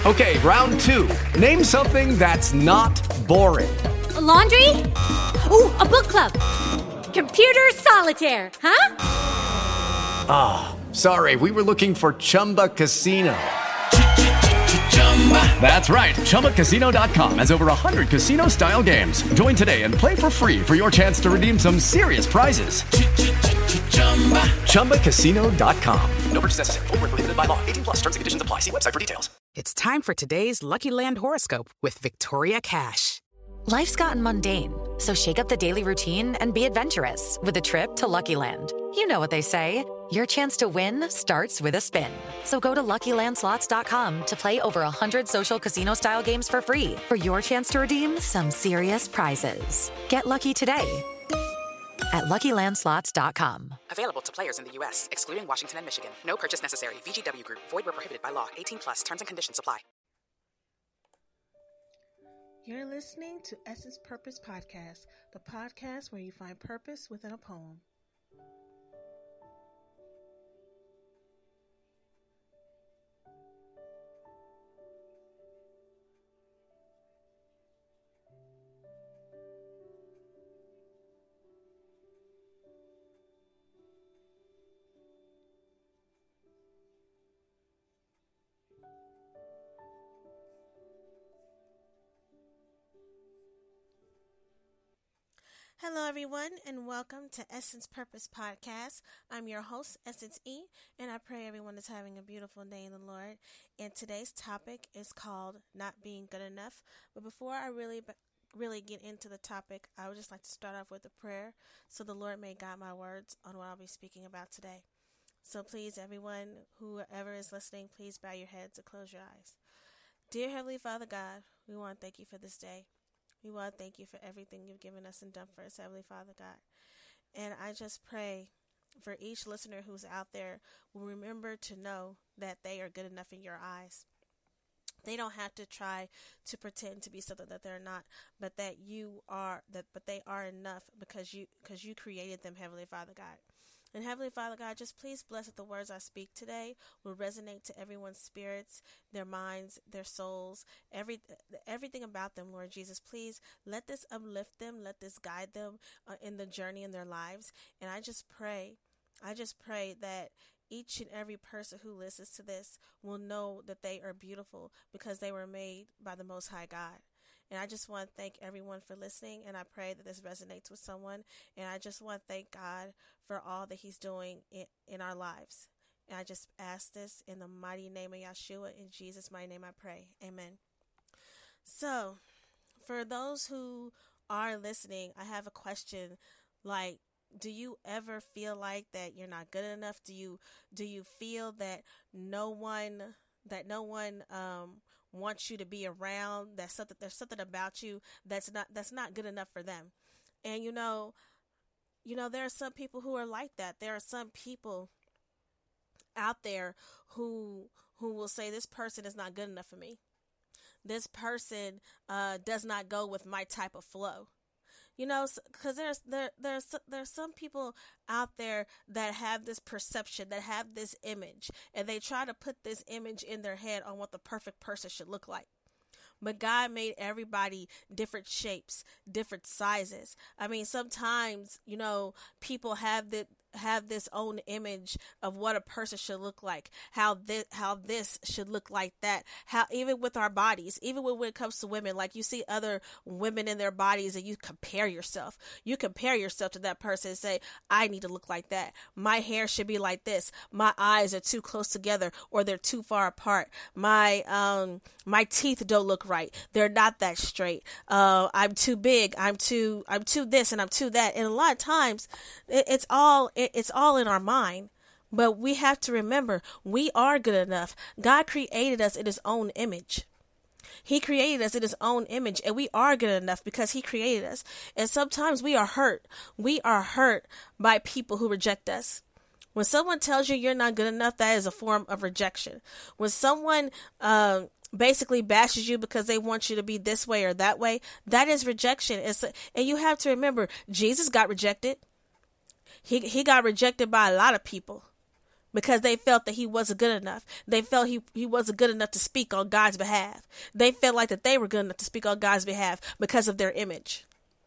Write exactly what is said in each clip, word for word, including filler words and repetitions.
Okay, round two. Name something that's not boring. A laundry? Ooh, a book club. Computer solitaire, huh? Ah, oh, sorry, we were looking for Chumba Casino. That's right, Chumba Casino dot com has over one hundred casino-style games. Join today and play for free for your chance to redeem some serious prizes. Chumba Casino dot com. No purchase necessary. Void where prohibited by law. eighteen plus. Terms and conditions apply. See website for details. It's time for today's Lucky Land horoscope with Victoria Cash. Life's gotten mundane, so shake up the daily routine and be adventurous with a trip to Lucky Land. You know what they say. Your chance to win starts with a spin. So go to Lucky Land Slots dot com to play over one hundred social casino-style games for free for your chance to redeem some serious prizes. Get lucky today at Lucky Land Slots dot com. Available to players in the U S, excluding Washington and Michigan. No purchase necessary. V G W Group. Void where prohibited by law. eighteen plus. Terms and conditions apply. You're listening to Essence Purpose Podcast, the podcast where you find purpose within a poem. Hello, everyone, and welcome to Essence Purpose Podcast. I'm your host, Essence E, and I pray everyone is having a beautiful day in the Lord. And today's topic is called Not Being Good Enough. But before I really, really get into the topic, I would just like to start off with a prayer so the Lord may guide my words on what I'll be speaking about today. So please, everyone, whoever is listening, please bow your heads and close your eyes. Dear Heavenly Father God, we want to thank you for this day. We want to thank you for everything you've given us and done for us, Heavenly Father God. And I just pray for each listener who's out there will remember to know that they are good enough in your eyes. They don't have to try to pretend to be something that they're not, but that you are, that but they are enough because you because you created them, Heavenly Father God. And Heavenly Father God, just please bless that the words I speak today will resonate to everyone's spirits, their minds, their souls, every everything about them, Lord Jesus. Please let this uplift them, let this guide them uh, in the journey in their lives. And I just pray, I just pray that each and every person who listens to this will know that they are beautiful because they were made by the Most High God. And I just want to thank everyone for listening, and I pray that this resonates with someone. And I just want to thank God for all that he's doing in, in our lives. And I just ask this in the mighty name of Yeshua. In Jesus' mighty name I pray. Amen. So, for those who are listening, I have a question like, do you ever feel like that you're not good enough? Do you do you feel that no one that no one um wants you to be around, that something there's something about you that's not that's not good enough for them? And you know, you know, there are some people who are like that. There are some people out there who who will say this person is not good enough for me. This person uh, does not go with my type of flow. You know, because there's there there's there's some people out there that have this perception, that have this image, and they try to put this image in their head on what the perfect person should look like. But God made everybody different shapes, different sizes. I mean, sometimes, you know, people have the have this own image of what a person should look like, how this how this should look like that, how even with our bodies, even when, when it comes to women, like you see other women in their bodies and you compare yourself. You compare yourself to that person and say, I need to look like that. My hair should be like this. My eyes are too close together or they're too far apart. My um my teeth don't look right. They're not that straight. Uh, I'm too big. I'm too I'm too this and I'm too that. And a lot of times it, it's all it, it's all in our mind. But we have to remember we are good enough. God created us in his own image. He created us in his own image, and we are good enough because he created us. And sometimes we are hurt. We are hurt by people who reject us. When someone tells you you're not good enough, that is a form of rejection. When someone uh, basically bashes you because they want you to be this way or that way, that is rejection. It's, and you have to remember, Jesus got rejected. He he got rejected by a lot of people. because they felt that he wasn't good enough. They felt he, he wasn't good enough to speak on God's behalf. They felt like that they were good enough to speak on God's behalf because of their image.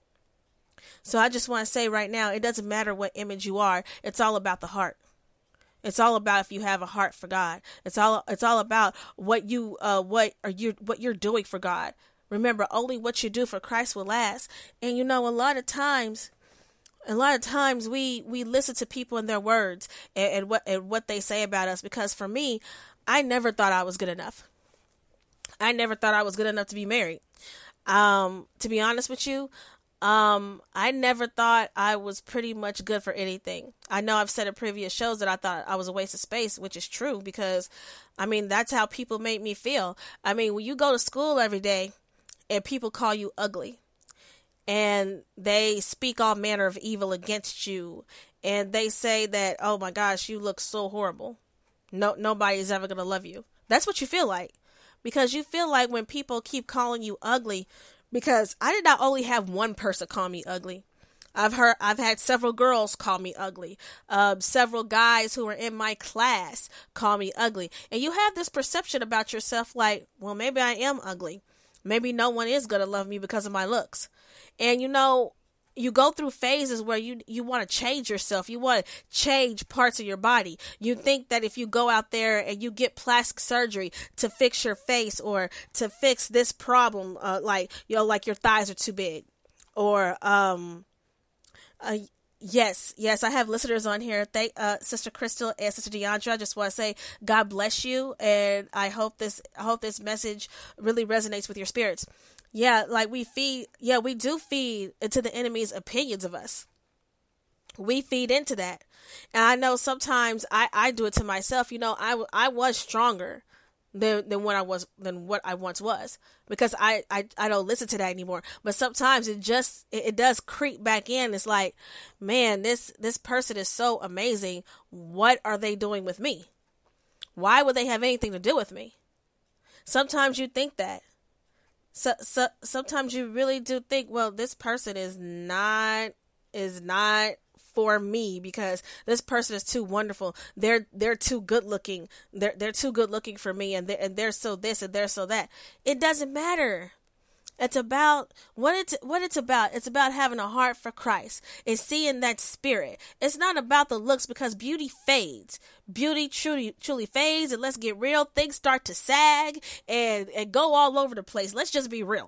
So I just want to say right now, it doesn't matter what image you are. It's all about the heart. It's all about if you have a heart for God. It's all it's all about what you uh what are you what you're doing for God. Remember, only what you do for Christ will last. And you know, a lot of times A lot of times we, we listen to people and their words and, and what and what they say about us, because for me, I never thought I was good enough. I never thought I was good enough to be married. Um, to be honest with you, um, I never thought I was pretty much good for anything. I know I've said in previous shows that I thought I was a waste of space, which is true, because, I mean, that's how people made me feel. I mean, when you go to school every day and people call you ugly, and they speak all manner of evil against you, and they say that, oh my gosh, you look so horrible. No, nobody's ever going to love you. That's what you feel like, because you feel like when people keep calling you ugly, because I did not only have one person call me ugly. I've heard, I've had several girls call me ugly. Um, several guys who were in my class call me ugly. And you have this perception about yourself like, well, maybe I am ugly. Maybe no one is going to love me because of my looks. And, you know, you go through phases where you, you want to change yourself. You want to change parts of your body. You think that if you go out there and you get plastic surgery to fix your face, or to fix this problem, uh, like, you know, like your thighs are too big, or, um, uh, Yes, yes, I have listeners on here. Thank uh, Sister Crystal and Sister Deandra. I just want to say God bless you, and I hope this I hope this message really resonates with your spirits. Yeah, like we feed, yeah, we do feed into the enemy's opinions of us. We feed into that, and I know sometimes I, I do it to myself. You know, I, I was stronger than than what I was than what I once was, because I, I, I don't listen to that anymore. But sometimes it just it, it does creep back in. It's like, man, this this person is so amazing. What are they doing with me? Why would they have anything to do with me? Sometimes you think that. So, so sometimes you really do think, well, this person is not is not for me, because this person is too wonderful. They're they're too good looking. They're they're too good looking for me, and they're, and they're so this and they're so that. It doesn't matter. It's about what it's what it's about. It's about having a heart for Christ. It's seeing that spirit. It's not about the looks, because beauty fades. Beauty truly truly fades, and let's get real. Things start to sag and and go all over the place. Let's just be real.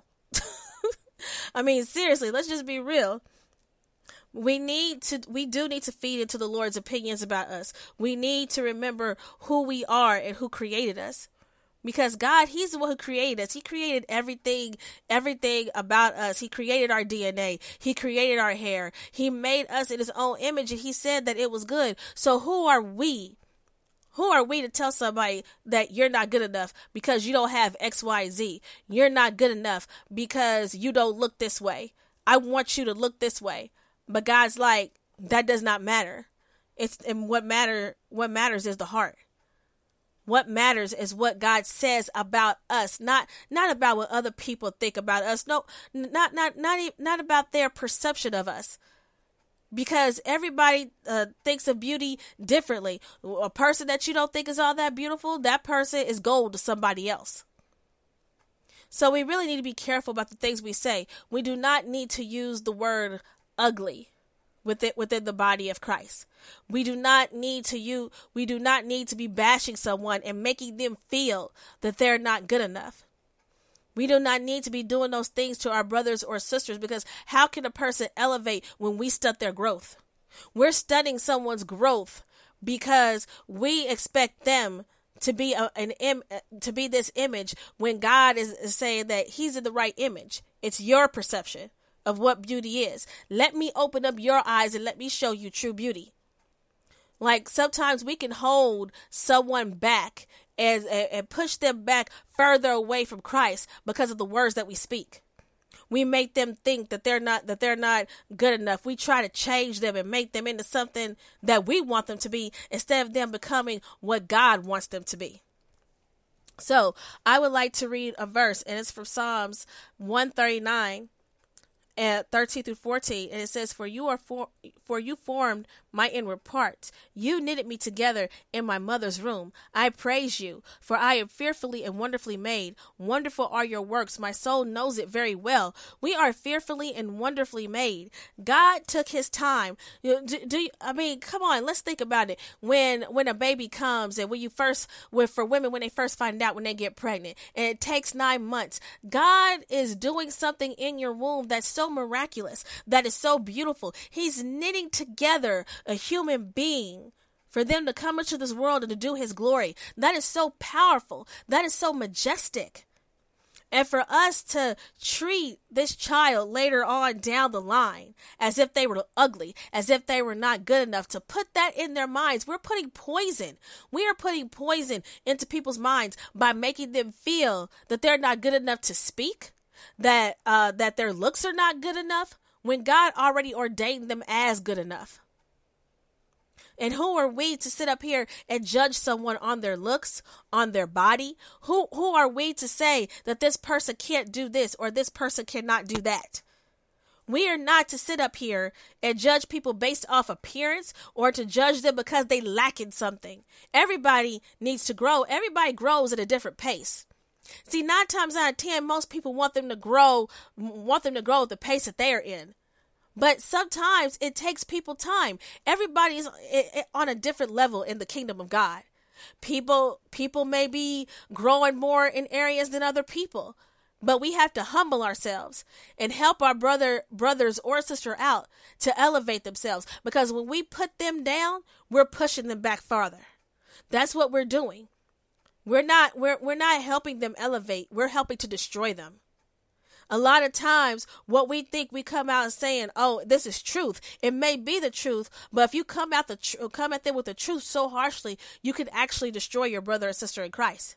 I mean, seriously, let's just be real. We need to, we do need to feed into the Lord's opinions about us. We need to remember who we are and who created us. Because God, He's the one who created us. He created everything, everything about us. He created our D N A. He created our hair. He made us in His own image, and He said that it was good. So who are we? Who are we to tell somebody that you're not good enough because you don't have X, Y, Z? You're not good enough because you don't look this way. I want you to look this way. But God's like, that does not matter. It's and what matter what matters is the heart. What matters is what God says about us, not not about what other people think about us. No, not not not not about their perception of us. Because everybody uh, thinks of beauty differently. A person that you don't think is all that beautiful, that person is gold to somebody else. So we really need to be careful about the things we say. We do not need to use the word ugly within within the body of Christ. We do not need to you we do not need to be bashing someone and making them feel that they're not good enough. We do not need to be doing those things to our brothers or sisters, because how can a person elevate when we stunt their growth? We're stunting someone's growth because we expect them to be a, an im, to be this image when God is, is saying that He's in the right image. It's your perception of what beauty is. Let me open up your eyes and let me show you true beauty. Like sometimes we can hold someone back and, and, and push them back further away from Christ because of the words that we speak. We make them think that they're not that they're not good enough. We try to change them and make them into something that we want them to be instead of them becoming what God wants them to be. So I would like to read a verse, and it's from Psalms one thirty-nine. and thirteen through fourteen, and it says, for you are for, for you formed my inward parts. You knitted me together in my mother's room. I praise you, for I am fearfully and wonderfully made. Wonderful are your works. My soul knows it very well. We are fearfully and wonderfully made. God took his time. Do, do you, I mean, come on, let's think about it. When when a baby comes, and when you first, when for women, when they first find out when they get pregnant, and it takes nine months, God is doing something in your womb that's so miraculous, that is so beautiful. He's knitting together a human being for them to come into this world and to do his glory. That is so powerful. That is so majestic. And for us to treat this child later on down the line as if they were ugly, as if they were not good enough, to put that in their minds, we're putting poison. We are putting poison into people's minds by making them feel that they're not good enough to speak, that uh, that their looks are not good enough, when God already ordained them as good enough. And who are we to sit up here and judge someone on their looks, on their body? Who who are we to say that this person can't do this or this person cannot do that? We are not to sit up here and judge people based off appearance, or to judge them because they lack in something. Everybody needs to grow. Everybody grows at a different pace. See, nine times out of ten, most people want them to grow, want them to grow at the pace that they are in. But sometimes it takes people time. Everybody is on a different level in the kingdom of God. People, people may be growing more in areas than other people, but we have to humble ourselves and help our brother, brothers or sister out to elevate themselves. Because when we put them down, we're pushing them back farther. That's what we're doing. We're not, we're, we're not helping them elevate. We're helping to destroy them. A lot of times what we think, we come out and saying, oh, this is truth. It may be the truth, but if you come out the tr- come at them with the truth so harshly, you can actually destroy your brother or sister in Christ.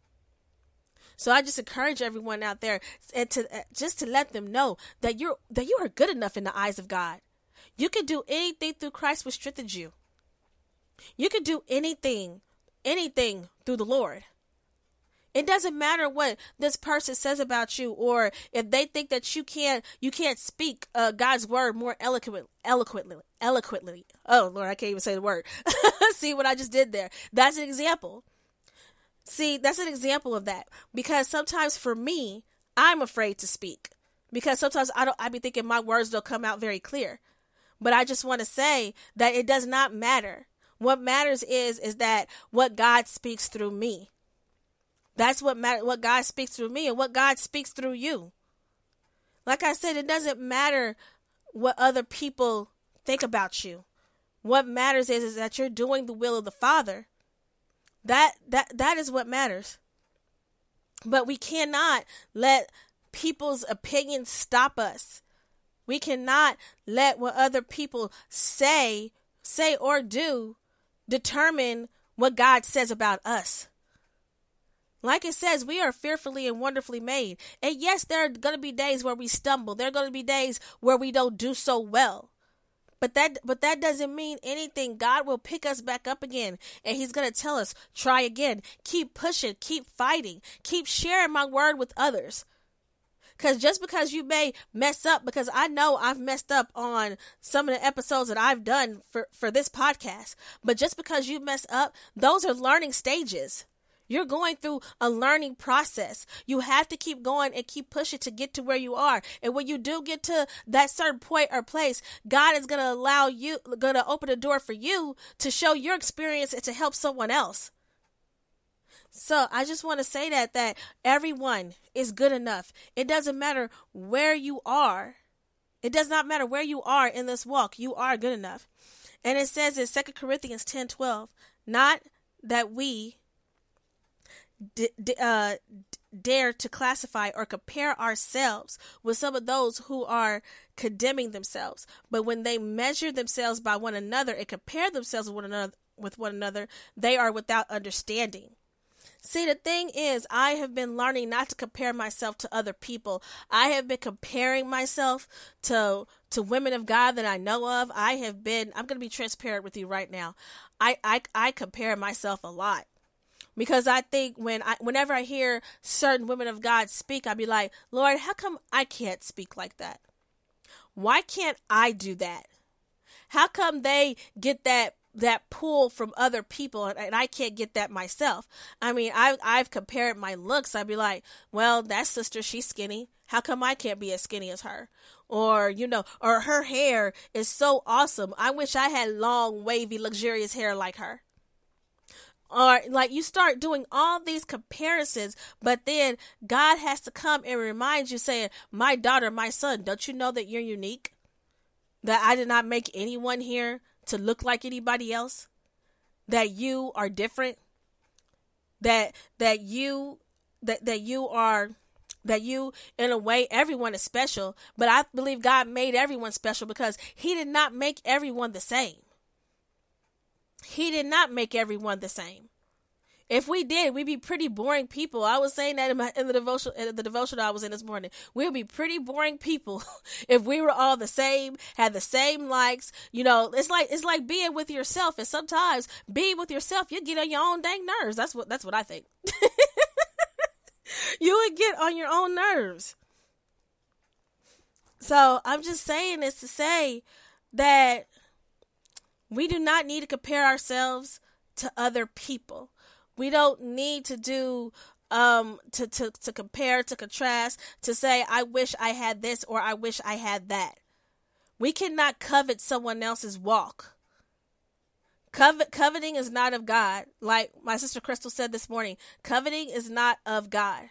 So I just encourage everyone out there and to uh, just to let them know that you're that you are good enough in the eyes of God. You can do anything through Christ which strengthens you. You can do anything, anything through the Lord. It doesn't matter what this person says about you, or if they think that you can't you can't speak uh, God's word more eloquent, eloquently, eloquently. Oh, Lord, I can't even say the word. See what I just did there? That's an example. See, that's an example of that. Because sometimes for me, I'm afraid to speak. Because sometimes I don't. I be thinking my words don't come out very clear. But I just want to say that it does not matter. What matters is is that what God speaks through me. That's what matter, what God speaks through me and what God speaks through you. Like I said, it doesn't matter what other people think about you. What matters is, is that you're doing the will of the Father. That that that is what matters. But we cannot let people's opinions stop us. We cannot let what other people say, say or do determine what God says about us. Like it says, we are fearfully and wonderfully made. And yes, there are going to be days where we stumble. There are going to be days where we don't do so well. But that but that doesn't mean anything. God will pick us back up again. And he's going to tell us, try again. Keep pushing. Keep fighting. Keep sharing my word with others. Because just because you may mess up, because I know I've messed up on some of the episodes that I've done for, for this podcast. But just because you mess up, those are learning stages. You're going through a learning process. You have to keep going and keep pushing to get to where you are. And when you do get to that certain point or place, God is going to allow you, going to open a door for you to show your experience and to help someone else. So I just want to say that, that everyone is good enough. It doesn't matter where you are. It does not matter where you are in this walk. You are good enough. And it says in Second Corinthians ten twelve, not that we D- d- uh, dare to classify or compare ourselves with some of those who are condemning themselves. But when they measure themselves by one another and compare themselves with one another, with one another, they are without understanding. See, the thing is, I have been learning not to compare myself to other people. I have been comparing myself to to women of God that I know of. I have been, I'm going to be transparent with you right now. I, I, I compare myself a lot. Because I think when I, whenever I hear certain women of God speak, I'd be like, Lord, how come I can't speak like that? Why can't I do that? How come they get that that pull from other people and, and I can't get that myself? I mean, I, I've compared my looks. I'd be like, well, that sister, she's skinny. How come I can't be as skinny as her? Or, you know, or her hair is so awesome. I wish I had long, wavy, luxurious hair like her. Or like you start doing all these comparisons, but then God has to come and remind you saying, my daughter, my son, don't you know that you're unique? That I did not make anyone here to look like anybody else? That you are different? That that you that that you are that you, in a way, everyone is special, but I believe God made everyone special because he did not make everyone the same. He did not make everyone the same. If we did, we'd be pretty boring people. I was saying that in, my, in the devotion, in the devotion I was in this morning. We'd be pretty boring people if we were all the same, had the same likes. You know, it's like it's like being with yourself, and sometimes being with yourself, you get on your own dang nerves. That's what that's what I think. You would get on your own nerves. So I'm just saying this to say that we do not need to compare ourselves to other people. We don't need to do, um, to, to, to compare, to contrast, to say, I wish I had this or I wish I had that. We cannot covet someone else's walk. Covet, coveting is not of God. Like my sister Crystal said this morning, coveting is not of God.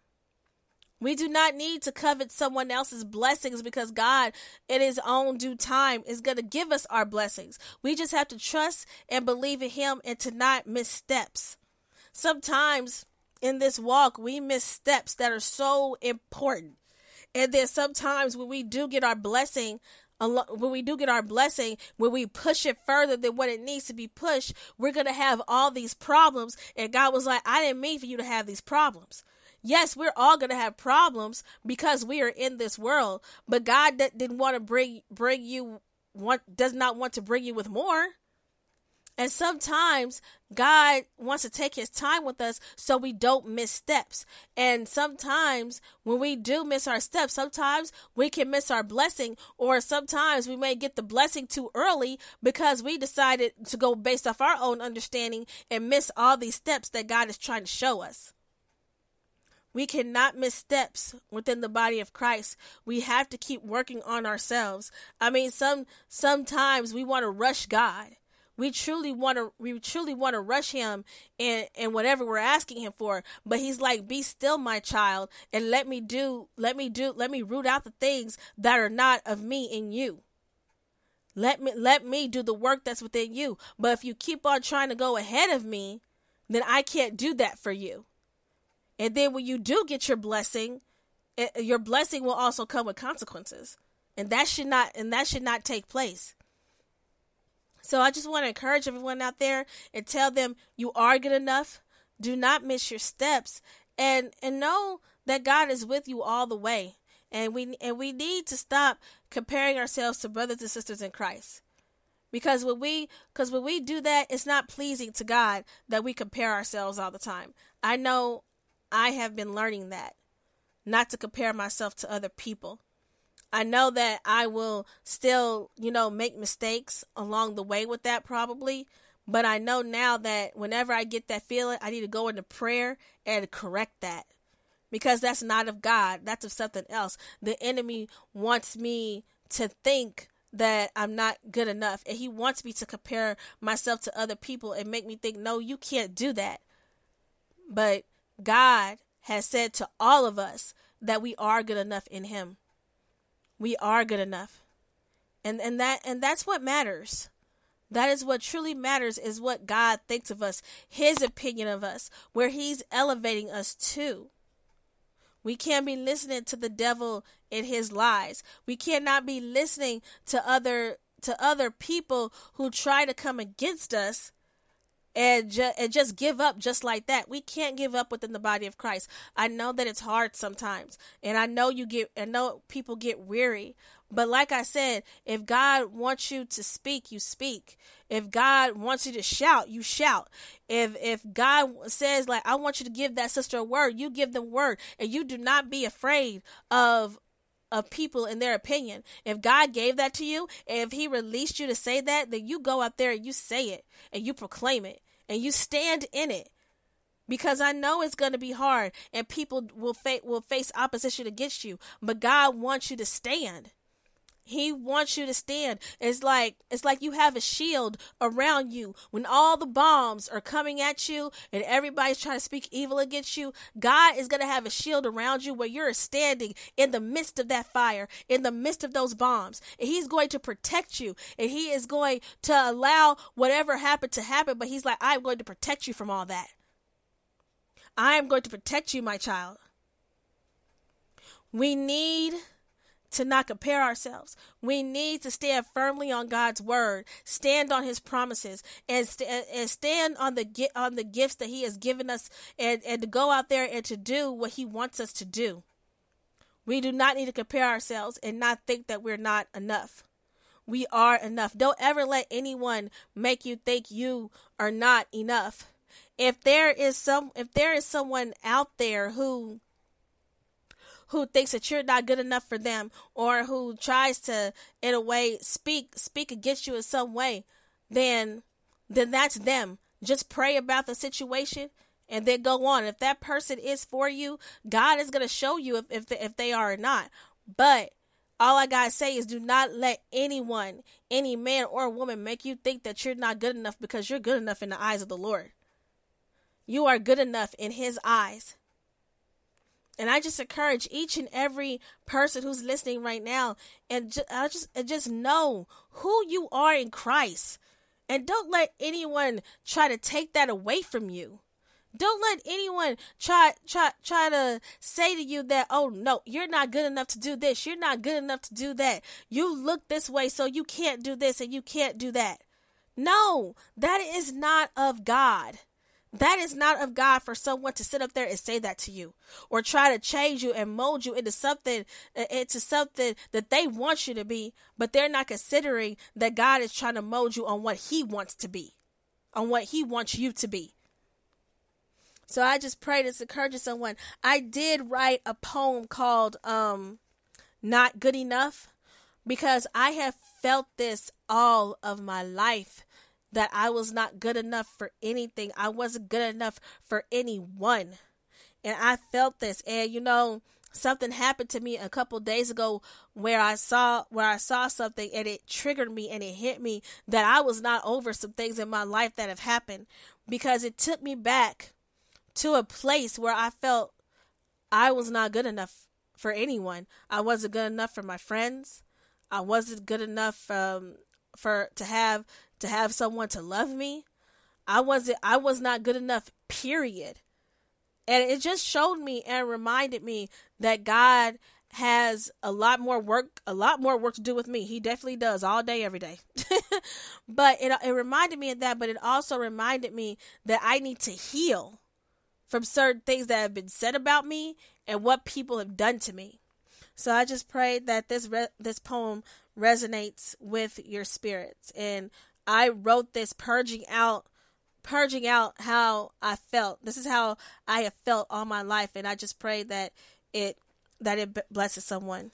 We do not need to covet someone else's blessings because God, in his own due time, is going to give us our blessings. We just have to trust and believe in him and to not miss steps. Sometimes in this walk, we miss steps that are so important. And then sometimes when we do get our blessing, when we do get our blessing, when we push it further than what it needs to be pushed, we're going to have all these problems. And God was like, I didn't mean for you to have these problems. Yes, we're all going to have problems because we are in this world, but God d- didn't want to bring, bring you, want, does not want to bring you with more. And sometimes God wants to take his time with us so we don't miss steps. And sometimes when we do miss our steps, sometimes we can miss our blessing, or sometimes we may get the blessing too early because we decided to go based off our own understanding and miss all these steps that God is trying to show us. We cannot miss steps within the body of Christ. We have to keep working on ourselves. I mean, some sometimes we want to rush God. We truly want to we truly want to rush him in, in whatever we're asking him for. But he's like, be still, my child, and let me do, let me do, let me root out the things that are not of me in you. Let me let me do the work that's within you. But if you keep on trying to go ahead of me, then I can't do that for you. And then when you do get your blessing, it, your blessing will also come with consequences. And that should not and that should not take place. So I just want to encourage everyone out there and tell them you are good enough. Do not miss your steps, and and know that God is with you all the way. And we and we need to stop comparing ourselves to brothers and sisters in Christ. Because when we because when we do that, it's not pleasing to God that we compare ourselves all the time. I know I have been learning that, not to compare myself to other people. I know that I will still, you know, make mistakes along the way with that probably. But I know now that whenever I get that feeling, I need to go into prayer and correct that. Because that's not of God. That's of something else. The enemy wants me to think that I'm not good enough. And he wants me to compare myself to other people and make me think, no, you can't do that. But God has said to all of us that we are good enough in him. We are good enough. And and that and that's what matters. That is what truly matters, is what God thinks of us, his opinion of us, where he's elevating us to. We can't be listening to the devil and his lies. We cannot be listening to other to other people who try to come against us and, ju- and just give up just like that. We can't give up within the body of Christ. I know that it's hard sometimes, and I know you get, I know people get weary. But like I said, if God wants you to speak, you speak. If God wants you to shout, you shout. If if God says, like, I want you to give that sister a word, you give them word, and you do not be afraid of of people and their opinion. If God gave that to you, if he released you to say that, then you go out there and you say it and you proclaim it and you stand in it. Because I know it's going to be hard and people will, fa- will face opposition against you. But God wants you to stand. He wants you to stand. It's like it's like you have a shield around you. When all the bombs are coming at you and everybody's trying to speak evil against you, God is going to have a shield around you where you're standing in the midst of that fire, in the midst of those bombs. And he's going to protect you. And he is going to allow whatever happened to happen. But he's like, I'm going to protect you from all that. I am going to protect you, my child. We need to not compare ourselves. We need to stand firmly on God's word, stand on his promises, and, st- and stand on the on the gifts that he has given us, and, and to go out there and to do what he wants us to do. We do not need to compare ourselves and not think that we're not enough. We are enough. Don't ever let anyone make you think you are not enough. If there is some, if there is someone out there who who thinks that you're not good enough for them, or who tries to, in a way, speak speak against you in some way, then then that's them. Just pray about the situation and then go on. If that person is for you, God is going to show you if if, the, if they are or not. But all I got to say is do not let anyone, any man or woman, make you think that you're not good enough, because you're good enough in the eyes of the Lord. You are good enough in his eyes. And I just encourage each and every person who's listening right now, and just, I just, and just know who you are in Christ. And don't let anyone try to take that away from you. Don't let anyone try, try, try to say to you that, oh no, you're not good enough to do this. You're not good enough to do that. You look this way, so you can't do this and you can't do that. No, that is not of God. That is not of God for someone to sit up there and say that to you, or try to change you and mold you into something, into something that they want you to be, but they're not considering that God is trying to mold you on what he wants to be, on what he wants you to be. So I just pray this encourages someone. I did write a poem called um, Not Good Enough, because I have felt this all of my life, that I was not good enough for anything. I wasn't good enough for anyone. And I felt this. And you know, something happened to me a couple days ago where I saw where I saw something and it triggered me and it hit me that I was not over some things in my life that have happened, because it took me back to a place where I felt I was not good enough for anyone. I wasn't good enough for my friends. I wasn't good enough um, for to have to have someone to love me. I wasn't, I was not good enough, period. And it just showed me and reminded me that God has a lot more work, a lot more work to do with me. He definitely does, all day, every day. But it, it reminded me of that, but it also reminded me that I need to heal from certain things that have been said about me and what people have done to me. So I just pray that this re- this poem resonates with your spirits. And I wrote this purging out, purging out how I felt. This is how I have felt all my life, and I just pray that it that it blesses someone.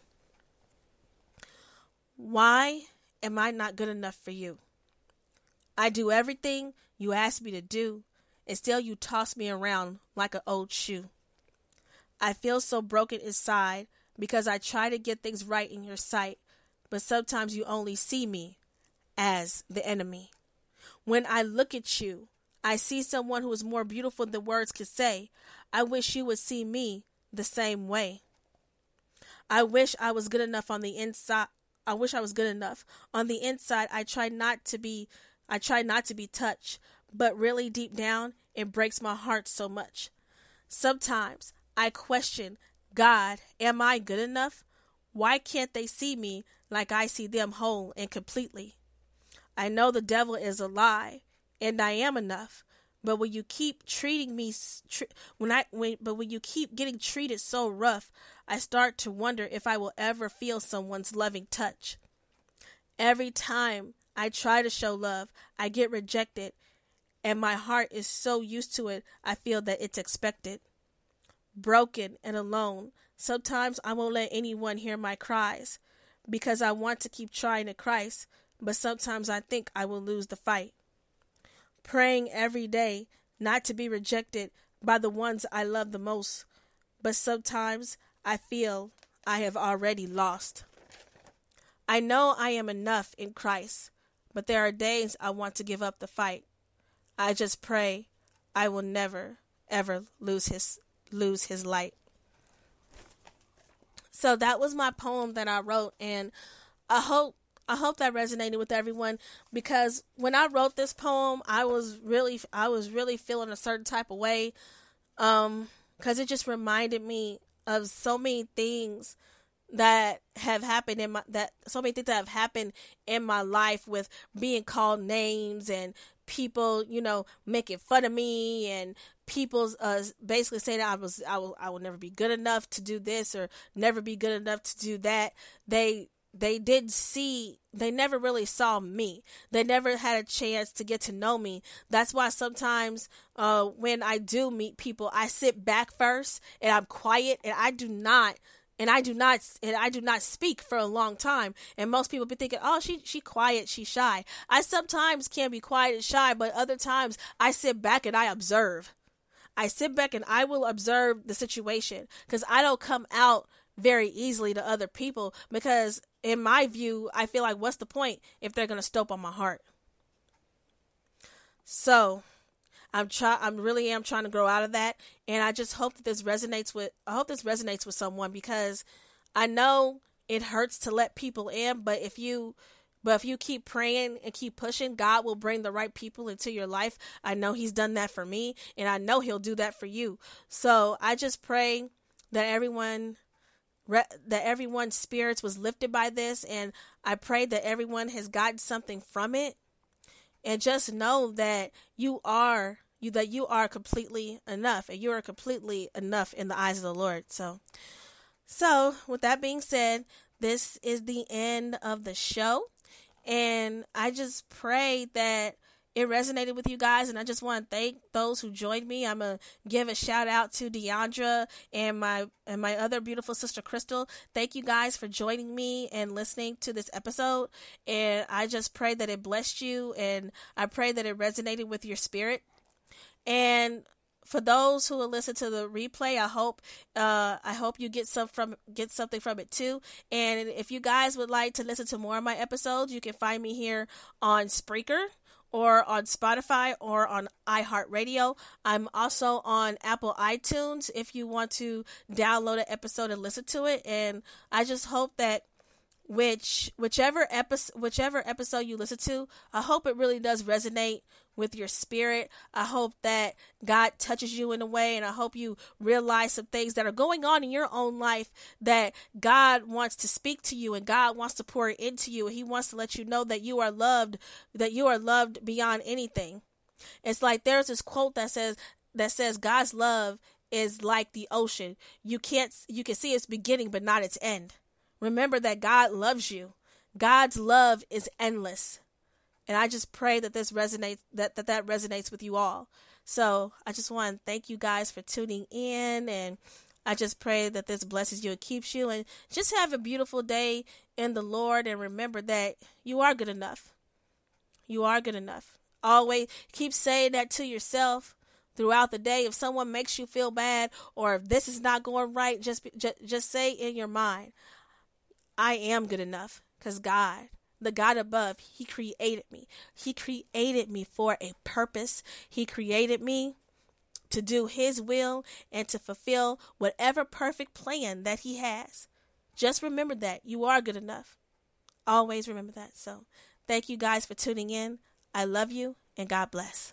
Why am I not good enough for you? I do everything you ask me to do, and still you toss me around like an old shoe. I feel so broken inside because I try to get things right in your sight, but sometimes you only see me as the enemy. When I look at you, I see someone who is more beautiful than words could say. I wish you would see me the same way. I wish I was good enough on the inside. I wish I was good enough. On the inside, I try not to be, I try not to be touched, but really deep down, it breaks my heart so much. Sometimes I question, God, am I good enough? Why can't they see me like I see them whole and completely? I know the devil is a lie, and I am enough. But when you keep treating me, tr- when I, when, but when you keep getting treated so rough, I start to wonder if I will ever feel someone's loving touch. Every time I try to show love, I get rejected, and my heart is so used to it, I feel that it's expected. broken and alone. Sometimes I won't let anyone hear my cries because I want to keep trying to Christ, but sometimes I think I will lose the fight. Praying every day not to be rejected by the ones I love the most, but sometimes I feel I have already lost. I know I am enough in Christ, but there are days I want to give up the fight. I just pray I will never, ever lose his lose his light. So that was my poem that I wrote, and I hope I hope that resonated with everyone, because when I wrote this poem, I was really I was really feeling a certain type of way, um, because it just reminded me of so many things that have happened in my that so many things that have happened in my life, with being called names and people, you know, making fun of me, and people's uh basically saying that I was I will I will never be good enough to do this or never be good enough to do that. They they did see they never really saw me. They never had a chance to get to know me. That's why sometimes uh when I do meet people, I sit back first and I'm quiet, and I do not And I do not, and I do not speak for a long time. And most people be thinking, "Oh, she, she quiet, she shy." I sometimes can be quiet and shy, but other times I sit back and I observe. I sit back and I will observe the situation, because I don't come out very easily to other people, because in my view, I feel like, what's the point if they're gonna stope on my heart? So I'm try I'm really am trying to grow out of that, and I just hope that this resonates with I hope this resonates with someone, because I know it hurts to let people in, but if you but if you keep praying and keep pushing, God will bring the right people into your life. I know he's done that for me, and I know he'll do that for you. So I just pray that everyone that everyone's spirits was lifted by this, and I pray that everyone has gotten something from it. And just know that you are You, that you are completely enough, and you are completely enough in the eyes of the Lord. So, so with that being said, this is the end of the show, and I just pray that it resonated with you guys, and I just want to thank those who joined me. I'm gonna give a shout out to Deandra and my and my other beautiful sister Crystal. Thank you guys for joining me and listening to this episode, and I just pray that it blessed you, and I pray that it resonated with your spirit. And for those who will listen to the replay, I hope uh, I hope you get some from get something from it too. And if you guys would like to listen to more of my episodes, you can find me here on Spreaker, or on Spotify, or on iHeartRadio. I'm also on Apple iTunes if you want to download an episode and listen to it. And I just hope that which whichever episode whichever episode you listen to, I hope it really does resonate with your spirit. I hope that God touches you in a way, and I hope you realize some things that are going on in your own life that God wants to speak to you, and God wants to pour it into you, and he wants to let you know that you are loved, that you are loved beyond anything. It's like there's this quote that says that says God's love is like the ocean. You can't you can see its beginning but not its end. Remember that God loves you. God's love is endless. And I just pray that this resonates, that, that that resonates with you all. So I just want to thank you guys for tuning in, and I just pray that this blesses you and keeps you, and just have a beautiful day in the Lord. And remember that you are good enough. You are good enough. Always keep saying that to yourself throughout the day. If someone makes you feel bad, or if this is not going right, just, just, just say in your mind, I am good enough, because God, the God above, he created me. He created me for a purpose. He created me to do his will and to fulfill whatever perfect plan that he has. Just remember that you are good enough. Always remember that. So thank you guys for tuning in. I love you, and God bless.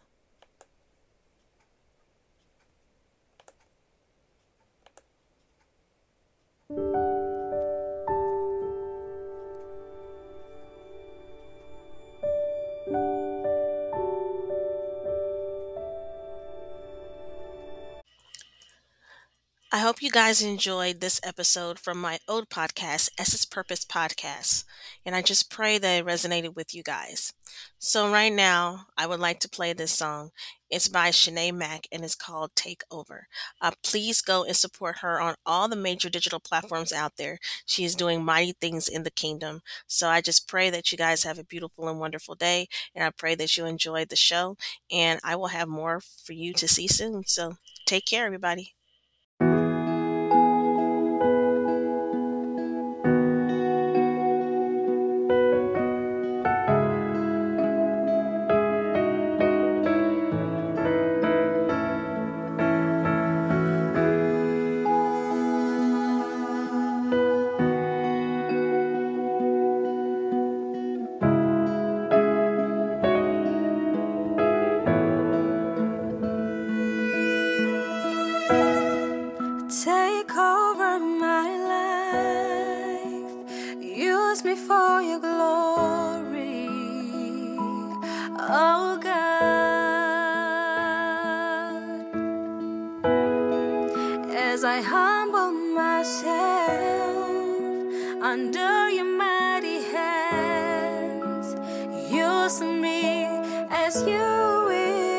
I hope hope you guys enjoyed this episode from my old podcast, Essence Purpose Podcast, and I just pray that it resonated with you guys. So right now, I would like to play this song. It's by Shanae Mack, and it's called Take Over. Uh, please go and support her on all the major digital platforms out there. She is doing mighty things in the kingdom. So I just pray that you guys have a beautiful and wonderful day, and I pray that you enjoyed the show, and I will have more for you to see soon. So take care, everybody. Take over my life, use me for your glory, oh God. As I humble myself under your mighty hands, use me as you will.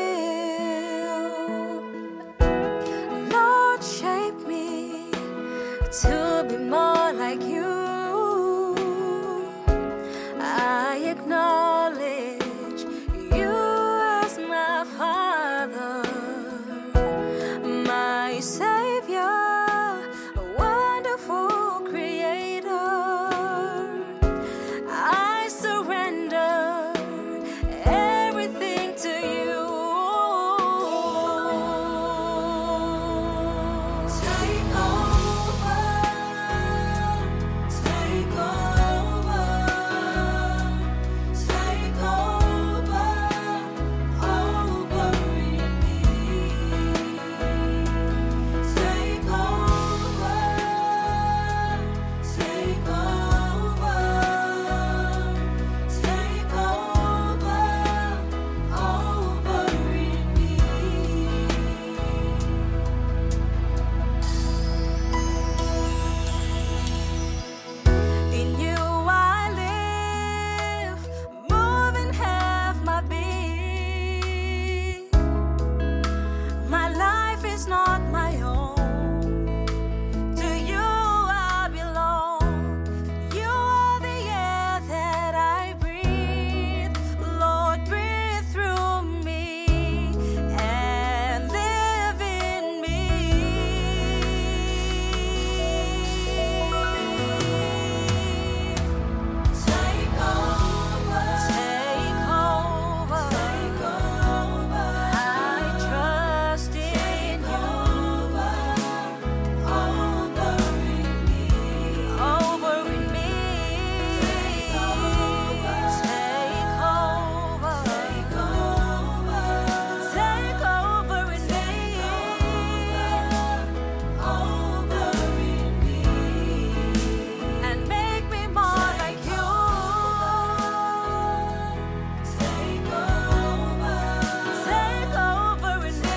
To be more like you, I acknowledge you as my Father, my Savior, a wonderful Creator. I surrender everything to you. Take over. Take over, take over, over me. Take over, take over, take over, over me. In you I live, move and have my being. My life is not my own. To you I belong. You are the air that I breathe. Lord, breathe through me and live in me. Take over, take over, take over. I trust in you. Over in me, over in me. Take over, take over, take over, take over in me. Over in me, and make me more like you. Take over, take over in me.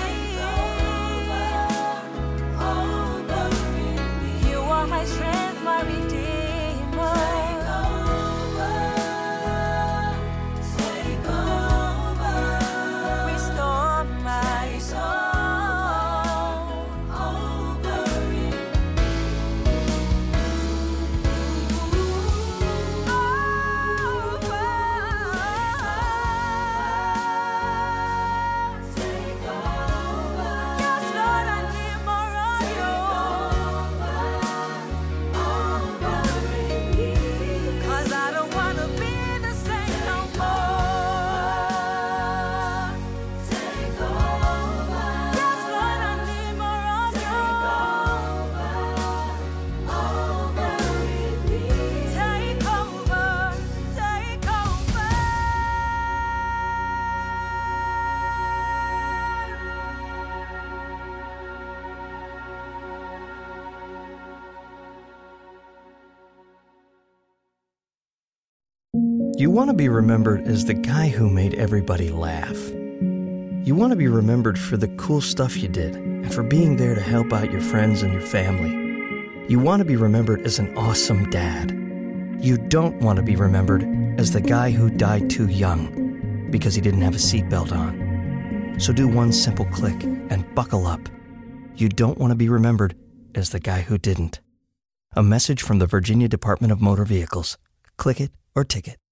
Over in me, you are my strength, my redeemer. Take over, take over, restore my soul. Over in me. Take over. Yes, Lord, I need more of you. Over in me. 'Cause I don't wanna be the same no more. Take over. Yes, Lord, I need more of you. Over in me. Take over, take over. You want to be remembered as the guy who made everybody laugh. You want to be remembered for the cool stuff you did. and for being there to help out your friends and your family. You want to be remembered as an awesome dad. You don't want to be remembered as the guy who died too young because he didn't have a seatbelt on. So do one simple click and buckle up. You don't want to be remembered as the guy who didn't. A message from the Virginia Department of Motor Vehicles. Click it or ticket.